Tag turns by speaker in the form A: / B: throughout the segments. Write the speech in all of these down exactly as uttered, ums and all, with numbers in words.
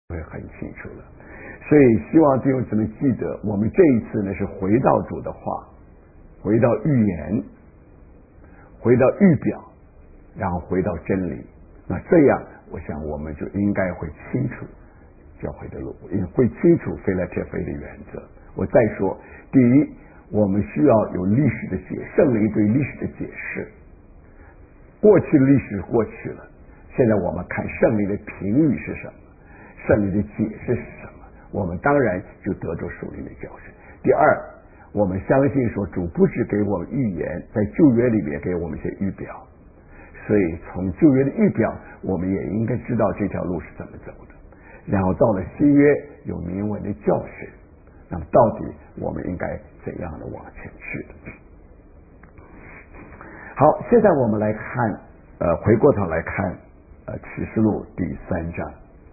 A: 会很清楚了。所以希望弟兄姊妹记得，我们这一次呢是回到主的话，回到预言，回到预表，然后回到真理。那这样我想我们就应该会清楚教会的路，也会清楚非来铁非的原则。我再说，第一，我们需要有历史的解，圣灵对历史的解释。过去的历史过去了，现在我们看圣灵的评语是什么，圣灵的解释是什么，我们当然就得着属灵的教训。第二，我们相信说主不只给我们预言，在旧约里面给我们一些预表，所以从旧约的预表我们也应该知道这条路是怎么走的，然后到了新约有明文的教训，那么到底我们应该怎样的往前去的。好，现在我们来看呃，回过头来看呃启示录第三章。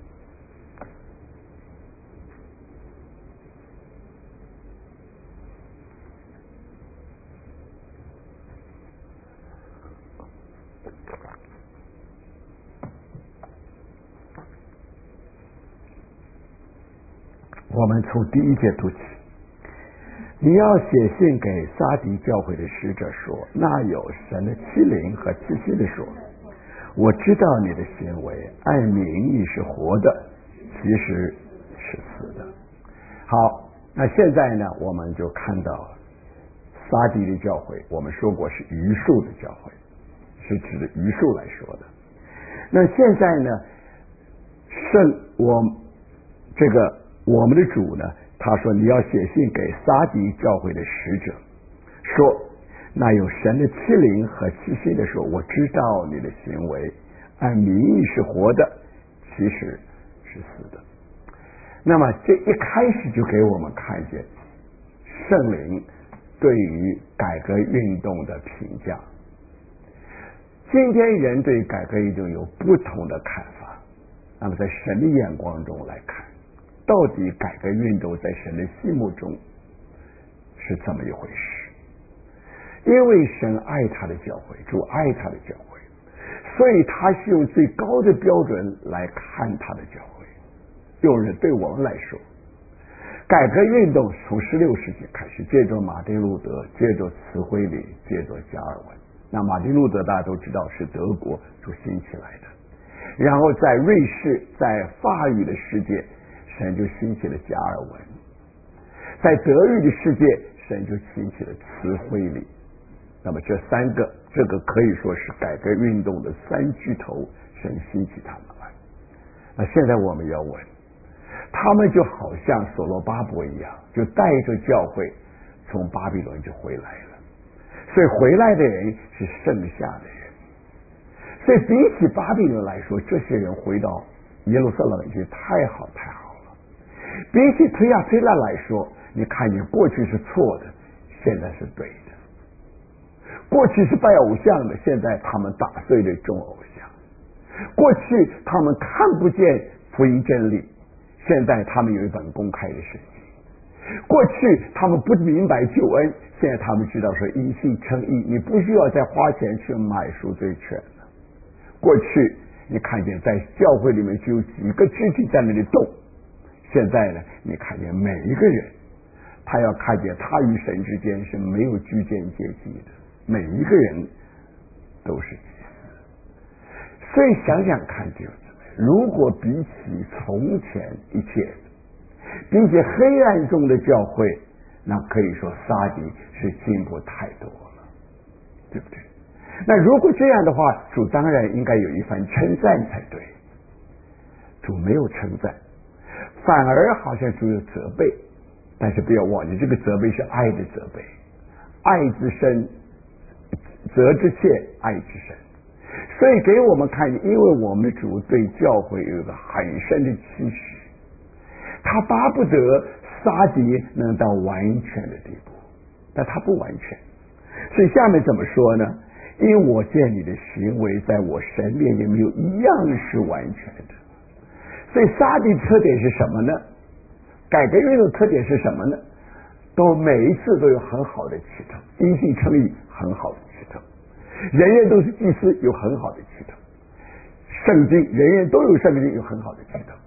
A: 我们从第一节读起。你要写信给撒狄教会的使者说，那有神的欺凌和欺心的说，我知道你的行为，按名义是活的，其实是死的。好，那现在呢，我们就看到撒狄的教会，我们说过是余数的教会，是指的余数来说的。那现在呢，圣我这个我们的主呢，他说你要写信给撒狄教会的使者，说那有神的欺凌和欺心的说，我知道你的行为，按名义是活的，其实是死的。那么这一开始就给我们看见圣灵对于改革运动的评价。今天人对改革运动有不同的看法，那么在神的眼光中来看，到底改革运动在神的心目中是怎么一回事？因为神爱他的教会，主爱他的教会，所以他是用最高的标准来看他的教会。用人对我们来说，改革运动从十六世纪开始，借着马丁路德，借着慈惠里，借着加尔文。那马丁路德大家都知道是德国所兴起来的，然后在瑞士，在法语的世界，神就兴起了加尔文，在德语的世界，神就兴起了慈惠里。那么这三个，这个可以说是改革运动的三巨头，神兴起他们了。那现在我们要问，他们就好像所罗巴伯一样，就带着教会从巴比伦就回来了，所以回来的人是剩下的人。所以比起巴比伦来说，这些人回到耶路撒冷去太好太好了。比起推亚推拉来说，你看见过去是错的，现在是对的。过去是拜偶像的，现在他们打碎了众偶像。过去他们看不见福音真理，现在他们有一本公开的圣经。过去他们不明白救恩，现在他们知道说因信称义，你不需要再花钱去买赎罪券了。过去你看见在教会里面只有几个肢体在那里动，现在呢，你看见每一个人，他要看见他与神之间是没有居间阶级的，每一个人都是。所以想想看，弟兄姊妹，如果比起从前一切，比起黑暗中的教会，那可以说撒狄是进步太多了，对不对？那如果这样的话，主当然应该有一番称赞才对。主没有称赞，反而好像主有责备。但是不要忘记，这个责备是爱的责备，爱之深，责之切，爱之深。所以给我们看，因为我们的主对教会有一个很深的期许，他巴不得撒狄能到完全的地步，但他不完全。所以下面怎么说呢？因为我见你的行为在我神面前没有一样是完全的。所以撒狄特点是什么呢？改革运动特点是什么呢？都每一次都有很好的起头，因信称义很好的起头，人人都是祭司有很好的起头，圣经人人都有圣经有很好的起头，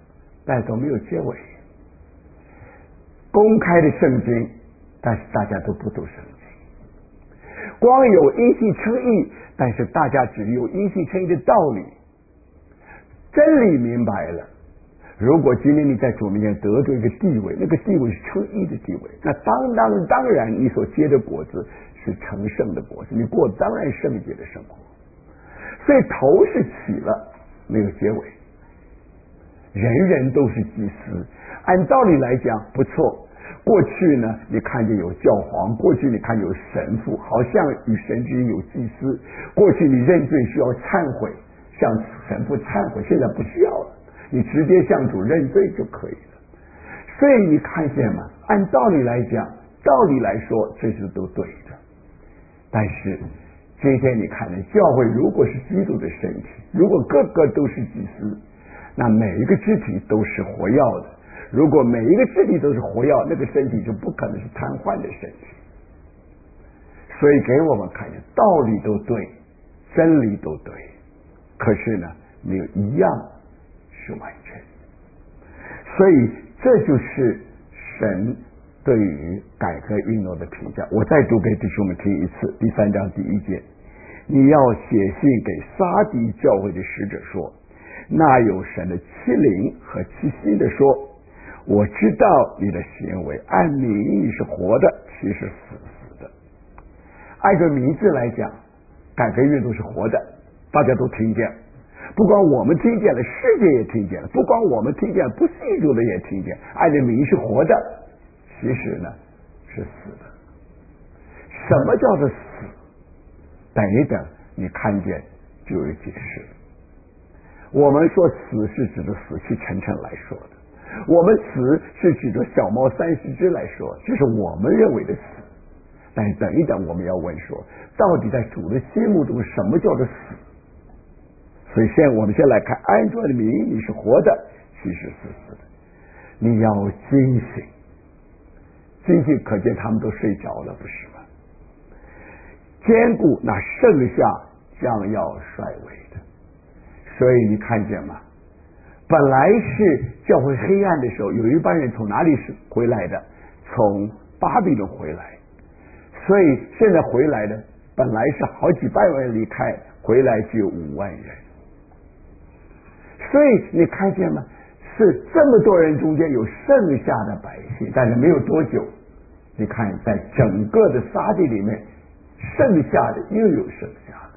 A: 但都没有结尾。公开的圣经，但是大家都不读圣经。光有因信称义，但是大家只有因信称义的道理。真理明白了，如果今天你在主面前得着一个地位，那个地位是称义的地位，那当当当然你所结的果子是成圣的果子，你过当然圣洁的生活。所以头是起了，没有结尾。人人都是祭司，按道理来讲不错。过去呢，你看见有教皇，过去你看有神父，好像与神之间有祭司。过去你认罪需要忏悔，向神父忏悔，现在不需要了，你直接向主认罪就可以了。所以你看见吗？按道理来讲，道理来说，这是都对的。但是今天你看见教会如果是基督的身体，如果个个都是祭司，那每一个肢体都是活药的。如果每一个肢体都是活药，那个身体就不可能是瘫痪的身体。所以给我们看见道理都对，真理都对，可是呢，没有一样是完全。所以这就是神对于改革运动的评价。我再读给弟兄们听一次，第三章第一节，你要写信给撒狄教会的使者说，那有神的欺凌和欺心的说，我知道你的行为，按名义是活的，其实死死的。按照名字来讲，改革运动是活的，大家都听见，不光我们听见了，世界也听见了，不光我们听见，不信主的也听见，按照名义是活的，其实呢是死的。什么叫做死？等一等，你看见就有解释。我们说死是指的死气沉沉来说的，我们死是指着小猫三十只来说，这是我们认为的死。但是等一等，我们要问说，到底在主的心目中什么叫做死？所以现在我们先来看，按照的名义你是活的，其实是死的。你要惊醒，惊醒可见他们都睡着了，不是吗？坚固那剩下将要衰微的。所以你看见吗？本来是教会黑暗的时候，有一帮人从哪里是回来的？从巴比伦回来。所以现在回来的本来是好几百万人离开，回来只有五万人。所以你看见吗？是这么多人中间有剩下的百姓，但是没有多久，你看在整个的撒地里面，剩下的又有剩下的。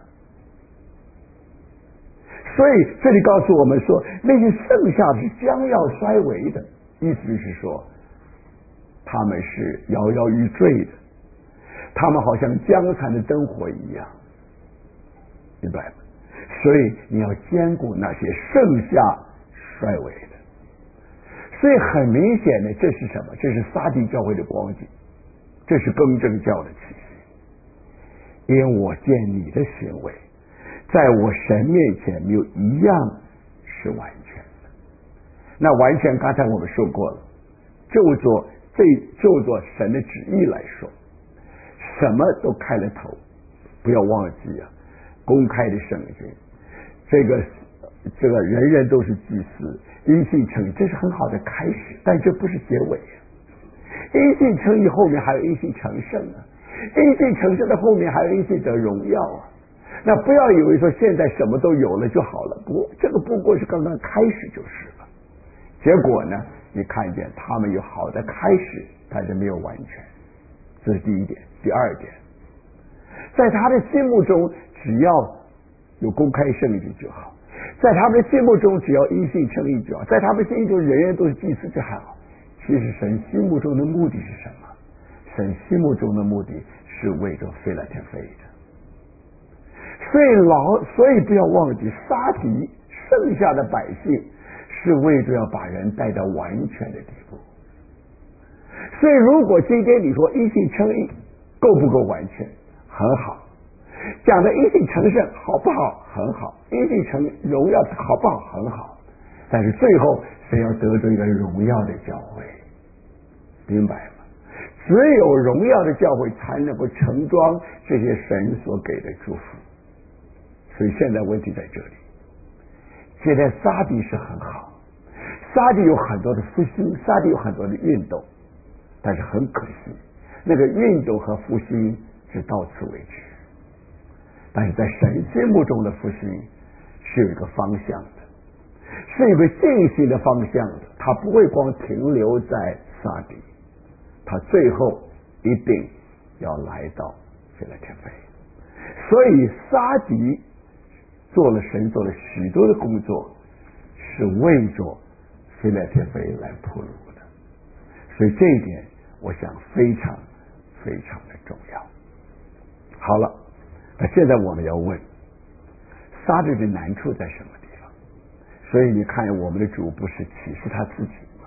A: 所以这里告诉我们说，那些剩下的是将要衰微的，意思是说他们是摇摇欲坠的，他们好像将残的灯火一样，明白吗？所以你要兼顾那些剩下衰微的。所以很明显的，这是什么？这是撒狄教会的光景，这是更正教的启示。因我见你的行为，在我神面前没有一样是完全的。那完全刚才我们说过了，就做这就做神的旨意来说，什么都开了头。不要忘记啊，公开的圣经，这个这个人人都是祭司，因信称义，这是很好的开始，但这不是结尾。因信称义后面还有因信成圣啊，因信成圣的后面还有因信得荣耀啊。那不要以为说现在什么都有了就好了，不，这个不过是刚刚开始就是了。结果呢，你看见他们有好的开始，但是没有完全，这是第一点。第二点，在他的心目中，只要有公开圣义就好，在他们的心目中，只要因信称义就好，在他们心中，人人都是祭司就还好。其实神心目中的目的是什么？神心目中的目的是为着非来天非的。所以老，所以不要忘记，撒狄剩下的百姓是为着要把人带到完全的地步。所以如果今天你说因信称义够不够完全？很好。讲的因信成圣好不好？很好。因信成荣耀好不好？很好。但是最后神要得着一个荣耀的教会，明白吗？只有荣耀的教会才能够承装这些神所给的祝福。所以现在问题在这里，现在撒狄是很好， 沙地有很多的复兴，沙地有很多的运动，但是很可惜，那个运动和复兴是到此为止。但是在神心目中的复兴是有一个方向的，是有个进行的方向的，它不会光停留在沙地，它最后一定要来到菲拉铁菲。所以沙迪做了神做了许多的工作，是为着菲拉铁菲来铺路的。所以这一点我想非常非常的重要。好了，那现在我们要问，沙迪的难处在什么地方？所以你看我们的主不是启示他自己吗？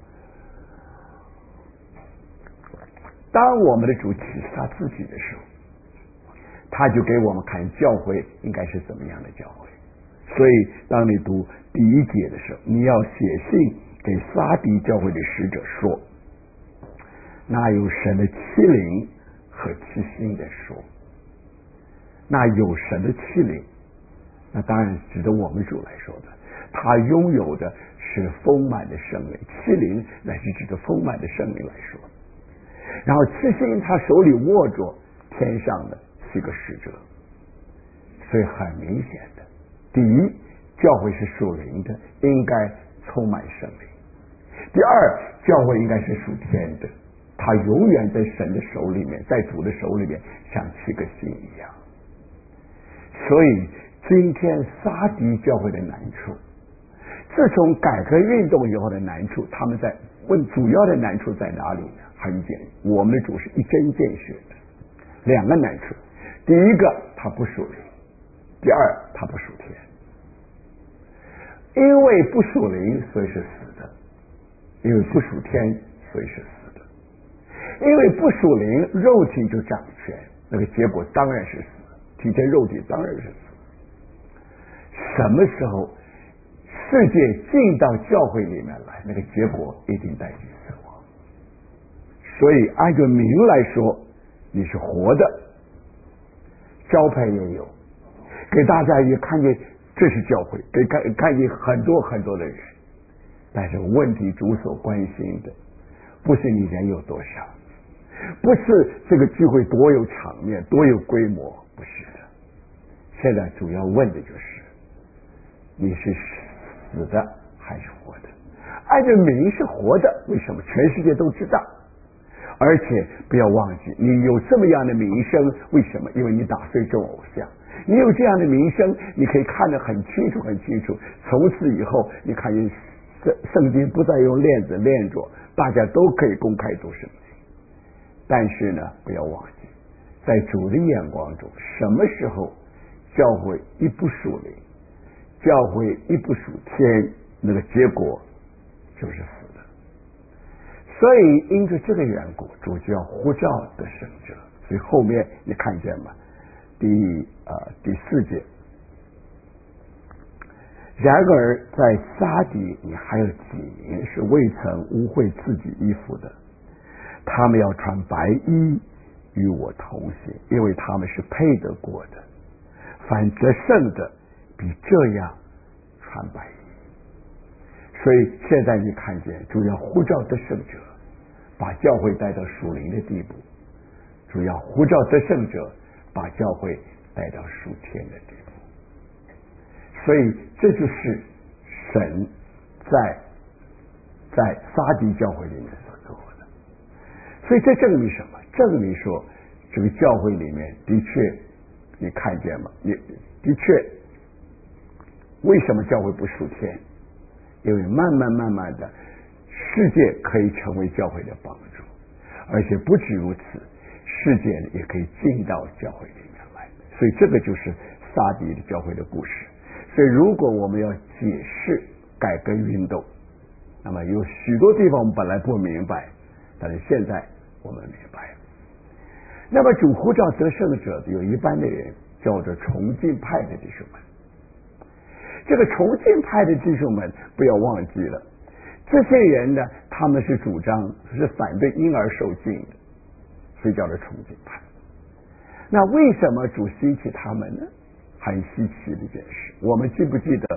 A: 当我们的主启示他自己的时候，他就给我们看教会应该是怎么样的教会。所以当你读第一节的时候，你要写信给撒狄教会的使者说，那有神的欺凌和欺心的说，那有神的欺凌，那当然指着我们主来说的，他拥有的是丰满的圣灵，欺凌乃是指着丰满的圣灵来说。然后欺心，他手里握着天上的七个使者。所以很明显的，第一，教会是属灵的，应该充满圣灵；第二，教会应该是属天的，他永远在神的手里面，在主的手里面，像七个星一样。所以今天撒狄教会的难处，自从改革运动以后的难处，他们在问主要的难处在哪里呢？很简单，我们的主是一针见血的。两个难处，第一个他不属灵，第二他不属天。因为不属灵，所以是死的；因为不属天，所以是死的。因为不属灵，肉体就掌权，那个结果当然是死，体贴肉体当然是死。什么时候世界进到教会里面来，那个结果一定带进死亡。所以按照名来说，你是活的，招牌也有，给大家也看见这是教会，给看看见很多很多的人。但是问题主所关心的不是你人有多少，不是这个聚会多有场面多有规模，不是的。现在主要问的就是你是死的还是活的。按照名是活的，为什么？全世界都知道。而且不要忘记，你有这么样的名声，为什么？因为你打碎众偶像。你有这样的名声，你可以看得很清楚很清楚。从此以后，你看见圣圣经不再用链子链着，大家都可以公开读圣经。但是呢，不要忘记，在主的眼光中，什么时候教会一不属灵，教会一不属天，那个结果就是死的。所以因着这个缘故，主就要呼召得胜者。所以后面你看见吗？第呃第四节，然而在撒狄，你还有几名是未曾污秽自己衣服的，他们要穿白衣与我同行，因为他们是配得过的。凡得胜的，比这样穿白衣。所以现在你看见主要呼召得胜者，把教会带到属灵的地步；主要呼召得胜者，把教会带到属天的地步。所以这就是神在在撒狄教会里面所做的。所以这证明什么？证明说这个教会里面的确，你看见吗？也的确，为什么教会不属天？因为慢慢慢慢的，世界可以成为教会的帮助，而且不止如此，世界也可以进到教会里面来。所以这个就是撒狄的教会的故事。所以如果我们要解释改革运动，那么有许多地方我们本来不明白，但是现在我们明白了。那么主呼召得胜者，有一般的人叫做崇敬派的弟兄们。这个崇敬派的弟兄们不要忘记了，这些人呢，他们是主张是反对婴儿受浸的，所以叫做崇敬派。那为什么主兴起他们呢？很稀奇的一件事。我们记不记得